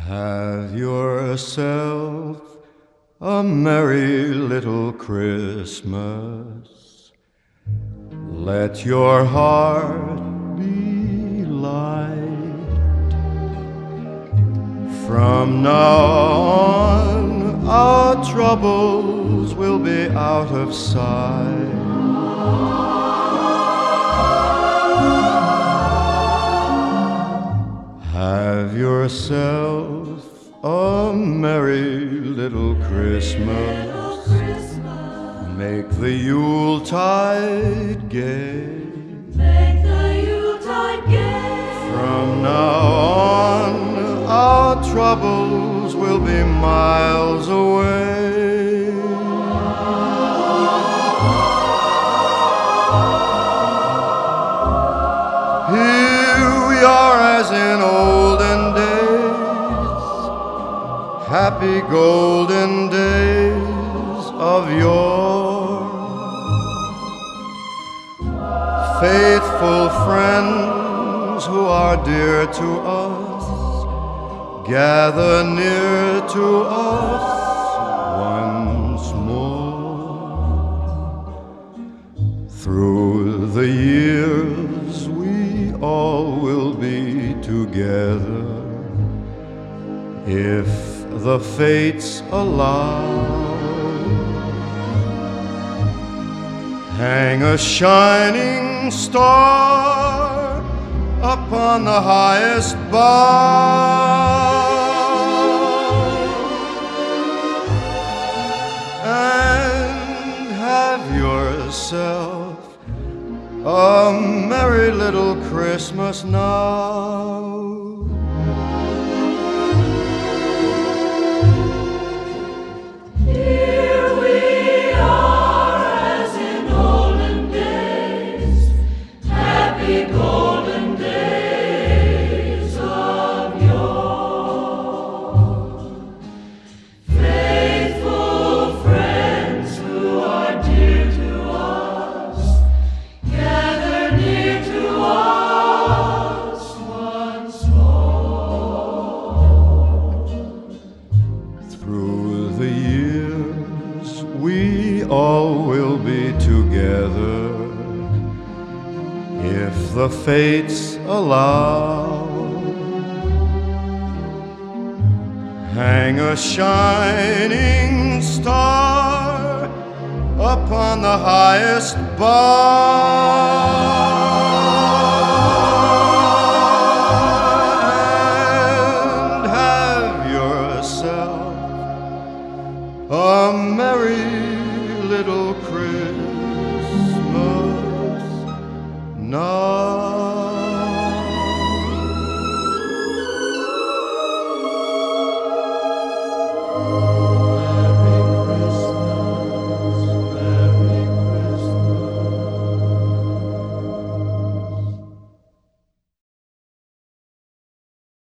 Have yourself a merry little Christmas. Let your heart be light. From now on, our troubles will be out of sight. Have yourself a merry little Christmas. Make the Yuletide gay. Make the Yuletide gay. From now on, our troubles will be miles away. Here we are as in olden days, happy golden days of yore. Faithful friends who are dear to us, gather near to us once more. Through the years we all will be together, if the fates allow. Hang a shining star upon the highest bough, and have yourself a merry little Christmas now. Here we are as in olden days, happy golden days of yore. Faithful friends who are dear to us, gather near to us once more. Through the years we all will be together, if the fates allow. Hang a shining star upon the highest bough, and have yourself a merry little Christmas.